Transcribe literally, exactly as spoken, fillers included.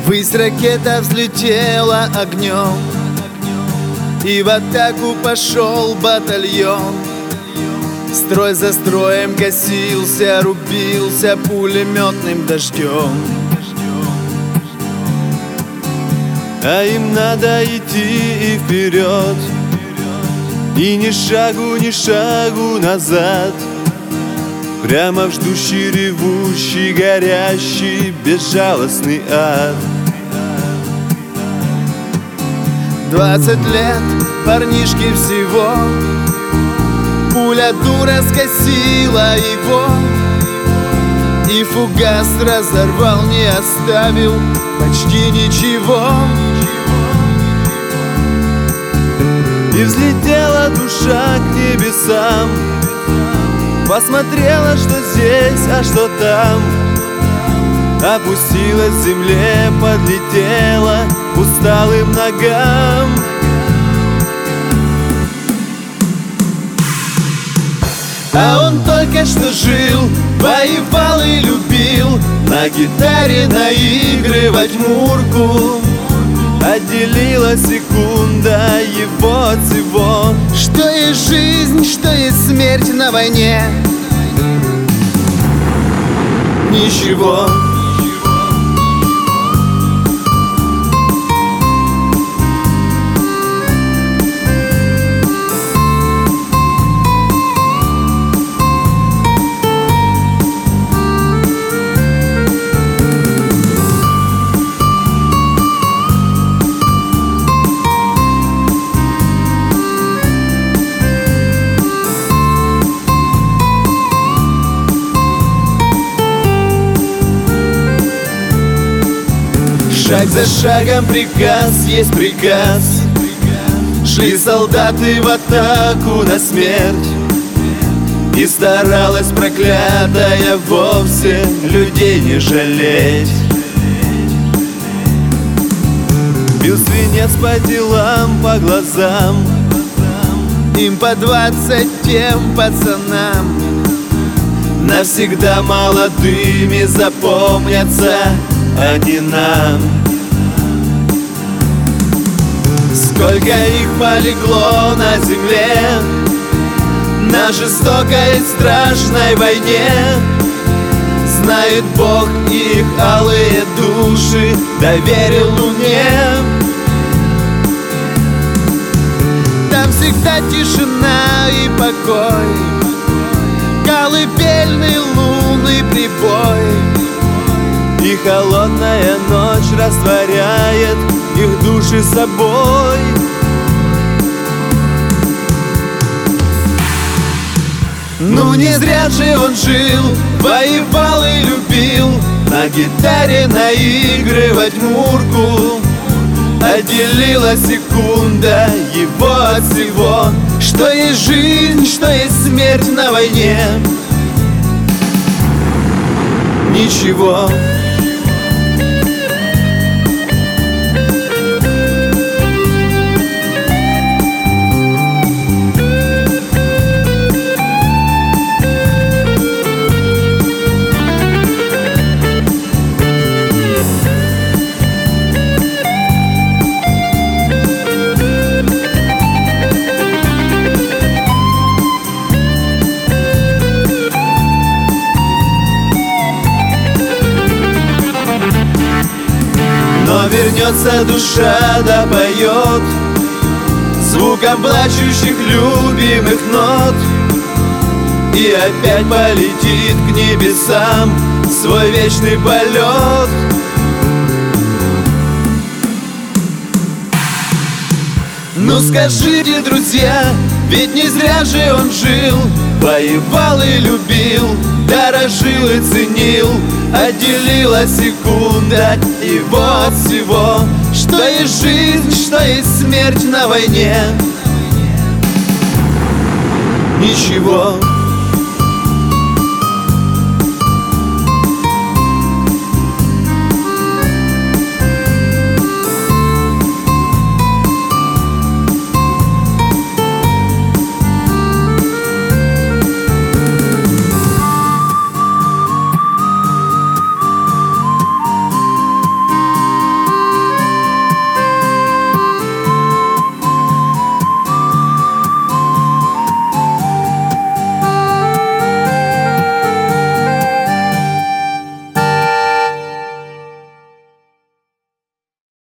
Ввысь ракета взлетела огнем, и в атаку пошел батальон. Строй за строем гасился, рубился пулеметным дождем. А им надо идти и вперед, и ни шагу, ни шагу назад, прямо в ждущий, ревущий, горящий, безжалостный ад. Двадцать лет парнишке всего, пуля дура скосила его, и фугас разорвал, не оставил почти ничего. И взлетела душа к небесам, посмотрела, что здесь, а что там. Опустилась к земле, подлетела к усталым ногам. А он только что жил, воевал и любил на гитаре наигрывать мурку. Отделила секунда его от всего. Что есть жизнь, что есть смерть на войне? Ничего. Шаг за шагом приказ есть приказ. Шли солдаты в атаку на смерть, и старалась проклятая вовсе людей не жалеть. Бил свинец по делам, по глазам, им по двадцать, тем пацанам. Навсегда молодыми запомнятся они нам. Сколько их полегло на земле на жестокой страшной войне. Знает Бог их алые души доверил луне. Там всегда тишина и покой, колыбельный лунный прибой. И холодная ночь растворяет их души собой. Ну не зря же он жил, воевал и любил на гитаре наигрывать мурку. Отделила секунда его от всего. Что есть жизнь, что есть смерть на войне? Ничего. Но вернется душа, да поет звуком плачущих любимых нот, и опять полетит к небесам в свой вечный полет. Ну скажите, друзья, ведь не зря же он жил, воевал и любил, дорожил и ценил. Отделила секунда его от всего. Что есть жизнь, что есть смерть на войне? Ничего.